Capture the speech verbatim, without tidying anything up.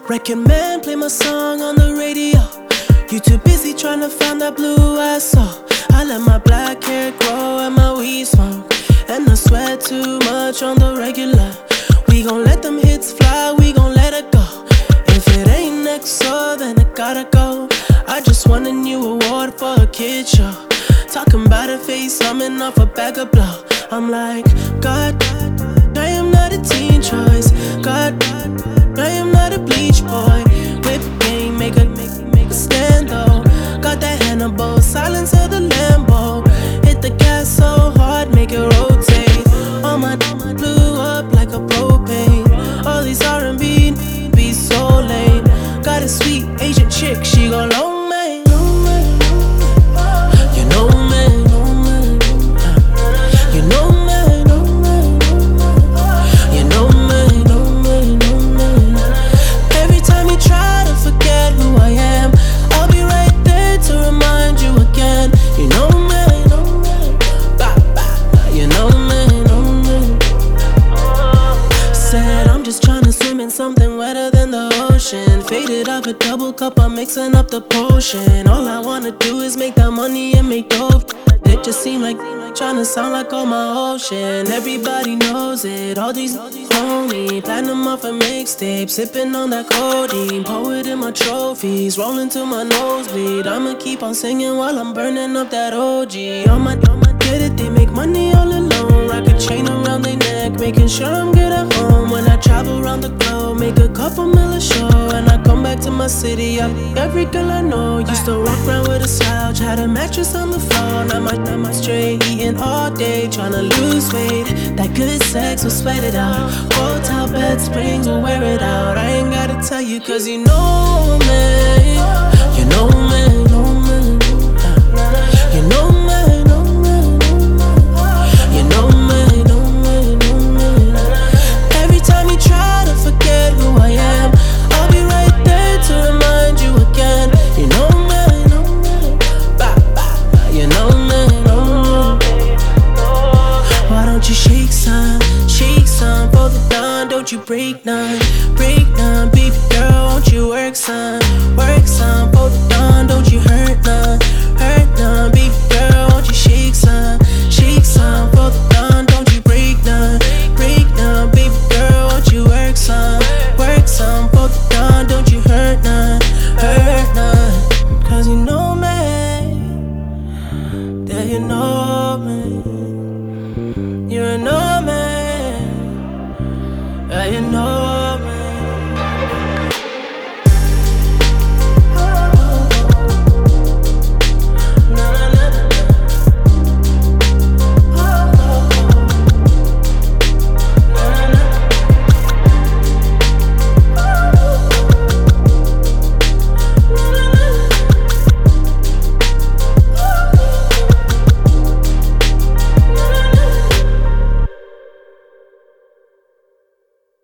Record man, play my song on the radio. You too busy trying to find that blue I saw. I let my black hair grow and my weed smoke, and I sweat too much on the regular. We gon' let them hits fly, we gon' let it go. If it ain't next door, then I gotta go. I just won a new award for a kid show. Talking about a face, coming off a bag of blow. I'm like, God, I am not a teen choice. God, I am not a bleach boy. Whip game, make a, make, make a stand though. Got that Hannibal, silence of the Lambo. Hit the gas so hard, make it rotate. All my blew up like a propane. All these R and B be so lame. Got a sweet Asian chick, she go long man. You know man, you know man, you know man, every time you try to forget who I am, I'll be right there to remind you again. You know man, you know man. Said I'm just tryna swim in something wetter than the ocean. Faded off a double cup, I'm mixing up the potion. All I wanna do is make that money and make dope. It just seemed like tryna sound like all my ocean. Everybody knows it, all these phony. Platinum off a mixtape, sipping on that codeine. Poet in my trophies, rolling to my nosebleed. I'ma keep on singing while I'm burning up that O G. On my, on my get it, they make money all alone. Rock a chain around their neck, making sure I'm good at home. When I travel around the globe, make a couple mil a show. And I come back to my city, I, every girl I know used to walk around with a slouch, had a mattress on the floor. Now my, now my straight, eating all day, tryna lose weight. That good sex will sweat it out. Hotel bed springs will wear it out. I ain't gotta tell you, cause you know me. You know me, know me. You know me, know me. You know me, know me, know me. Every time you try to forget who I am, I'll be right there to remind you again. You know me, know me. You know me, know me. Why don't you shake some, shake some for the dawn? Don't you break none, break none. Baby girl, won't you work some, work some for the dawn? Don't you hurt none, hurt none. Baby girl, won't you shake some, shake some for the dawn? Don't you break none, break none. Baby girl, won't you work some, work some for the dawn? Don't you hurt none, hurt none. Cause you know me, yeah, you know me. You know me, yeah, you know